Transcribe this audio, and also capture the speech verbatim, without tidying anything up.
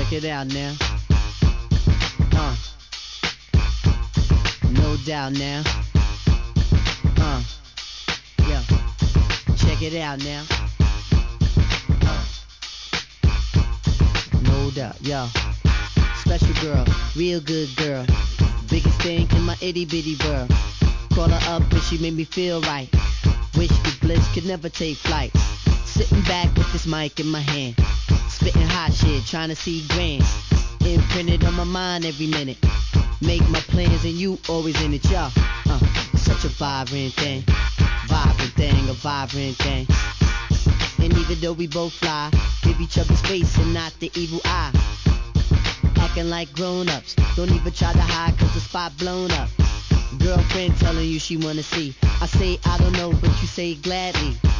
check it out now. Uh, no doubt now. Uh, yeah, check it out now. Uh, no doubt, yo. Special girl, real good girl. Biggest thing in my itty bitty world. Call her up and she made me feel right. Wish the bliss could never take flight. Sitting back with this mic in my hand, spitting hot shit, trying to see grand. Imprinted on my mind every minute. Make my plans and you always in it, y'all. Uh, such a vibrant thing, vibrant thing, a vibrant thing. And even though we both fly, give each other space and not the evil eye. Acting like grown-ups, don't even try to hide cause the spot blown up. Girlfriend telling you she wanna see. I say I don't know, but you say gladly.